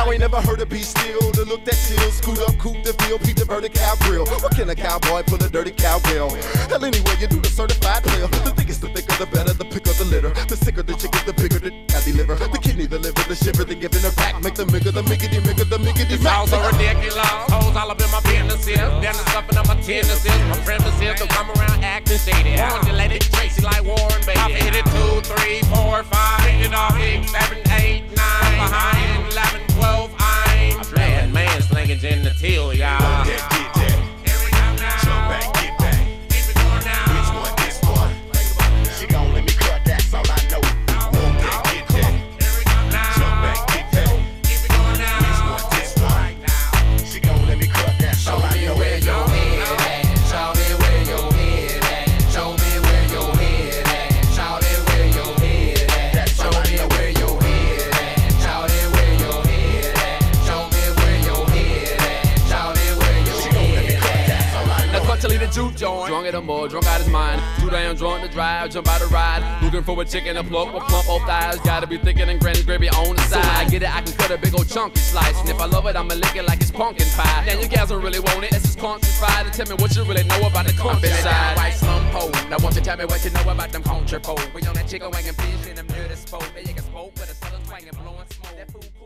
I ain't never heard a be still. The look that chill, scoot up, coupe the feel, Pete the vertical grill. What can a cowboy pull a dirty cowgirl? Hell, anyway, you do the certified player. The thickest, the thicker, the better, the picker, the litter. The sicker the chicken, the bigger the I deliver. The kidney, the liver, the shiver, the giving her back. Make the miggity, the miggity, the miggity. It's all so ridiculous. Hoes all up in my business here. Then the stuffing up my tendencies. My premises to come around acting shady. Warren the lady Tracy like Warren Beatty. I hit it 2, 3, 4, 5. Hit it off 6, 7, 8, 9. Behind 11, 12, I'm playing man slinging genital, y'all. Get that. Jump back, get back. Keep it going now. Which one, this one? She gon' let me cut, that's all I know. Want that, get that. Jump back, get that. Keep it going now. Which one, this one? She gon' let me cut, that's all I know. Show me where your head at. Show me where your head at. Show me where your head at. Show me where your head at. Show me where your head at. Show me where your head at. Show me where your head at. Show me where your head at. That's all I know. That's what to leave the juke joint. Drunk at a mud, drunk out his mind. Too damn drunk to drive, jump out a ride. Looking for a chicken to pluck with plump old thighs. Gotta be thicker than granny's gravy on the side. So when I get it, I can cut a big old chunky slice. And if I love it, I'ma lick it like it's pumpkin pie. Now you guys don't really want it, this is country fried. And tell me what you really know about the countryside. White slum pole. Now won't you tell me what you know about them country folk? We on that chicken wagon fish and them dirty spoke. They can spoke with a southern twang and blowing smoke. That food